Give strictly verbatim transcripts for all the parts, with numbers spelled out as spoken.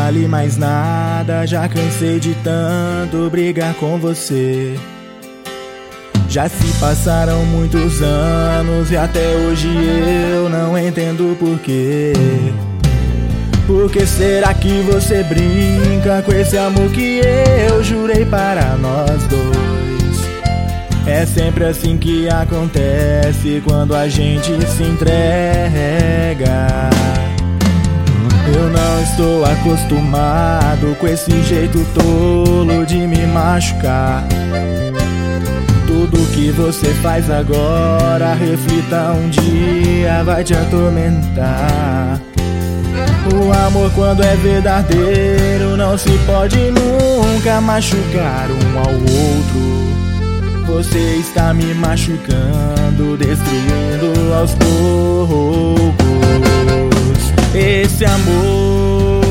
vale mais nada. Já cansei de tanto brigar com você. Já se passaram muitos anos e até hoje eu não entendo porquê. Por que será que você brinca com esse amor que eu jurei para nós dois? É sempre assim que acontece quando a gente se entrega. Eu não estou acostumado com esse jeito tolo de me machucar. Tudo que você faz agora, reflita um dia, vai te atormentar. O amor, quando é verdadeiro, não se pode nunca machucar um ao outro. Você está me machucando, destruindo aos poucos esse amor.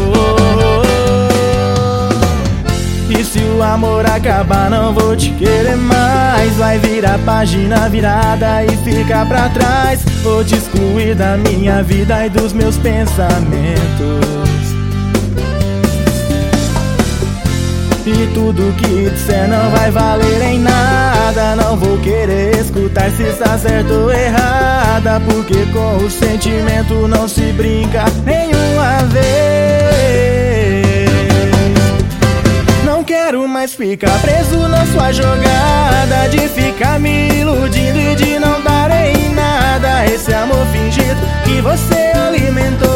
E se o amor acabar, não vou te querer mais. Vai virar página virada e ficar pra trás. Vou te excluir da minha vida e dos meus pensamentos. E tudo que disser não vai valer em nada. Não vou querer escutar se está certo ou errada, porque com o sentimento não se brinca nenhuma vez. Não quero mais ficar preso na sua jogada de ficar me iludindo e de não dar em nada esse amor fingido que você alimentou.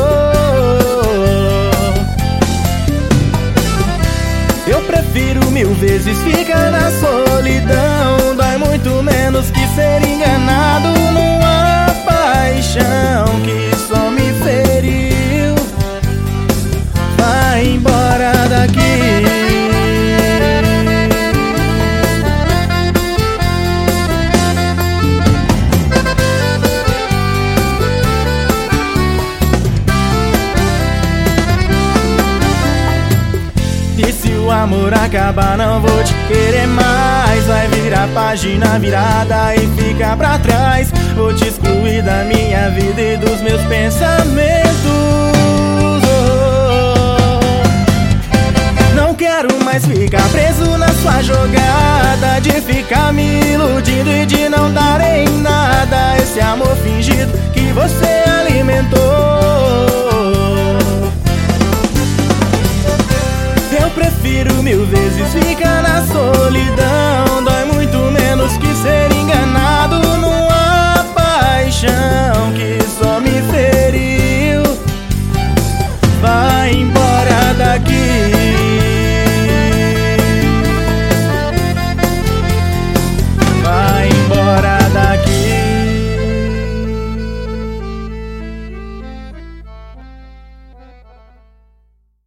Eu prefiro mil vezes ficar na solidão. Dói muito menos que ser enganado numa paixão que só me feriu. Vai embora daqui. E se o amor acabar, não vou te querer mais. Vai virar página virada e ficar pra trás. Vou te excluir da minha vida e dos meus pensamentos. Não quero mais ficar preso na sua jogada de ficar me iludindo e de não dar em nada esse amor fingido que você alimentou. Eu prefiro mil vezes ficar na solidão. Dói muito menos que ser enganado numa paixão que só me feriu. Vai embora daqui.